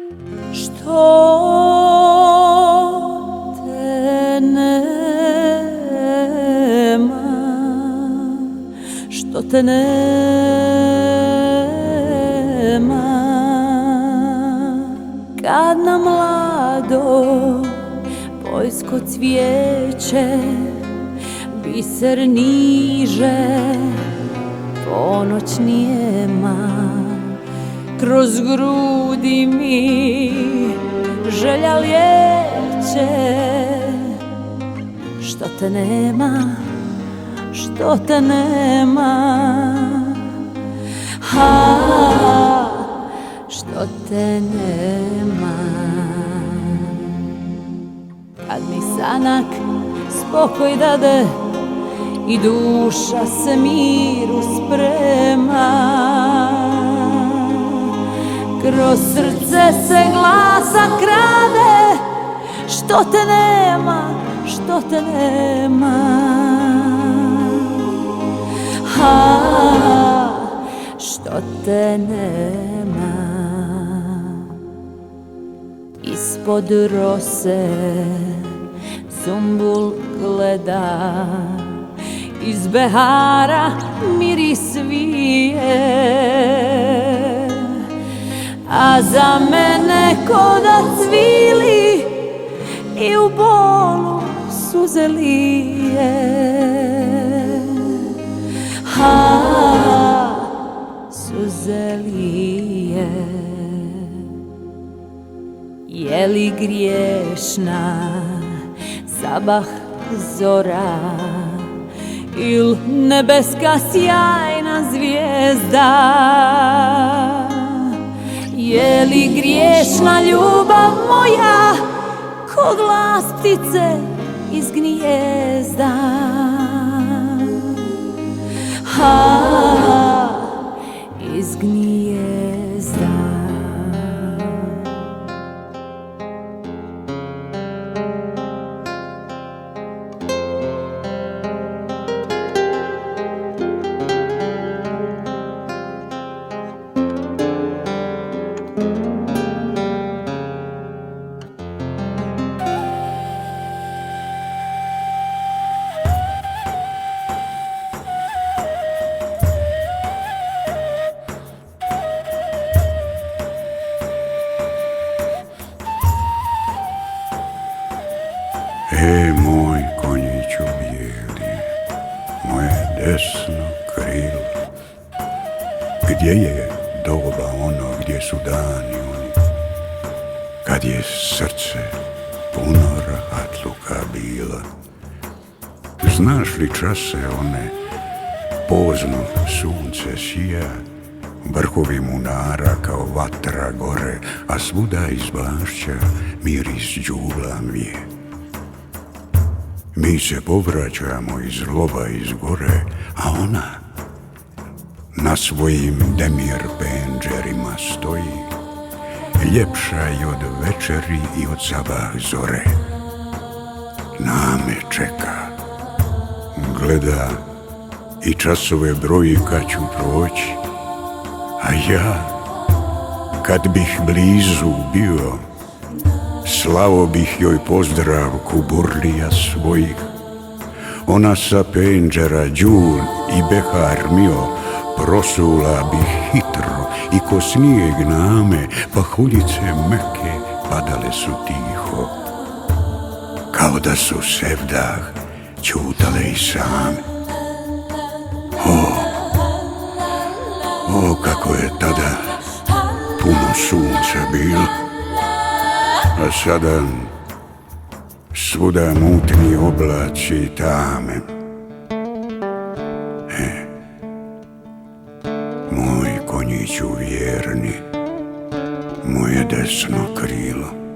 Što te nema, što te nema, kad na mlado poljsko cvijeće biser niže, ponoć nijema, kroz grudi mi želja lijeće. Što te nema, što te nema, ha, što te nema. Kad mi sanak spokoj dade i duša se miru sprema, kroz srce se glasa krade. Što te nema, što te nema, ha, što te nema. Ispod rose sumbul gleda, iz behara miris vije, a za mene ko da cvili i u bolu suze lije, ha, suze lije. Je li griješna sabah zora il nebeska sjajna zvijezda? Je li griješna ljubav moja ko glas ptice iz gnijezda? Ha, iz gnijezda. Moj konjiću bijeli, moje desno krilo, gdje je doba ono, gdje su dani oni, kad je srce puno rahatluka bila? Znaš li čase one, pozno sunce sija, vrhovi munara kao vatra gore, a svuda iz bašća miris đula vije. Mi se povraćamo iz lova iz gore, a ona na svojim demir penđerima stoji, ljepša i od večeri i od sabah zore. Name čeka, gleda i časove broji kad ću proći, a ja kad bih blizu bio, slao bih joj pozdrav kuburlija svojih. Ona sa penđera đul i behar mio prosula bih hitro i ko snijeg name, pa huljice meke padale su tiho, kao da su sevdah ćutale i same. O, kako je tada puno sunca bilo, a sada svuda mutni oblaci i tame. Moj konjiću vjerni, moje desno krilo.